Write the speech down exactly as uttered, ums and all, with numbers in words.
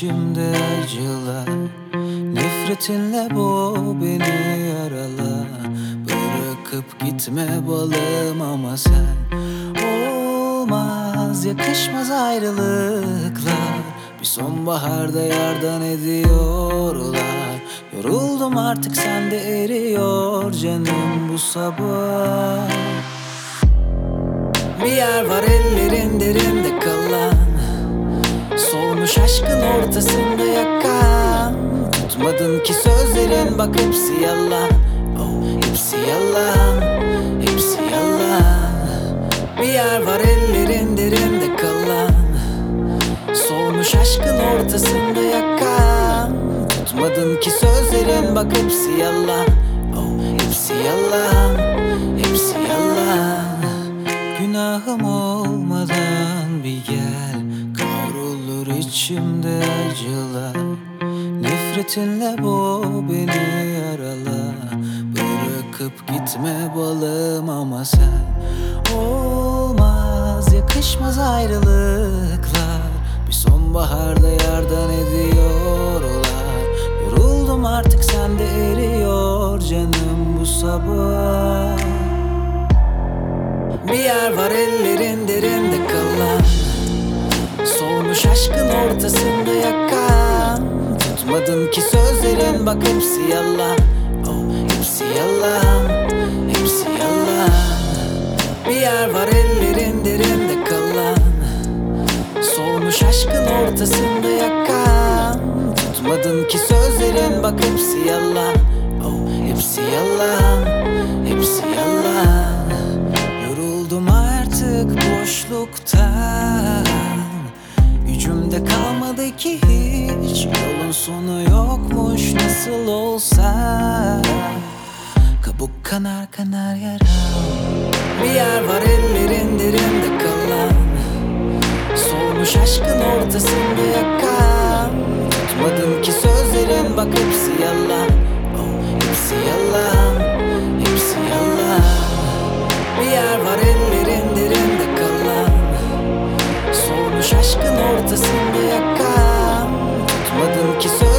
içimde acılar. Nefretinle boğ beni yarala. Bırakıp gitme balım ama sen. Olmaz, yakışmaz ayrılıklar. Bir sonbaharda yardan ediyorlar. Yoruldum artık, sende eriyor canım bu sabah. Bir yer var ellerin derinde kalan, solmuş aşkın ortasında yakan. Tutmadın ki sözlerin, bak hepsi yalan. Oh, hepsi yalan, hepsi yalan. Bir yer var ellerin derinde kalan, solmuş aşkın ortasında yakan. Tutmadın ki sözlerin, bak hepsi yalan. Oh, hepsi yalan, hepsi yalan. Günahım olmadan bir gel, kavrulur içimde acılar. Nefretinle boğ beni yarala. Bırakıp gitme balım ama sen. Olmaz, yakışmaz ayrılıklar. Bir sonbaharda yardan ediyorlar. Yoruldum artık, sende eriyor canım bu sabah. Bir yer var ellerin derinde kalan, solmuş aşkın ortasında yakan. Tutmadın ki sözlerin, bak hepsi yalan. Oh, hepsi yalan, hepsi yalan. Bir yer var ellerin derinde kalan, solmuş aşkın ortasında yakan. Tutmadın ki sözlerin, bak hepsi yalan. Oh, hepsi yalan, hepsi yalan. Yoruldum artık boşluktan, gücümde kalmadı ki hiç. Yolun sonu yokmuş nasıl olsa. Kabuk kanar kanar yaram. Bir yer var ellerin derinde kalan, solmuş aşkın ortasında yakan. Tutmadın ki sözlerin, bak hepsi yalan. Oh, hepsi yalan, hepsi yalan. Bir yer var ellerin derinde kalan, solmuş aşkın ortasında yakan. Tutmadın ki sözlerin,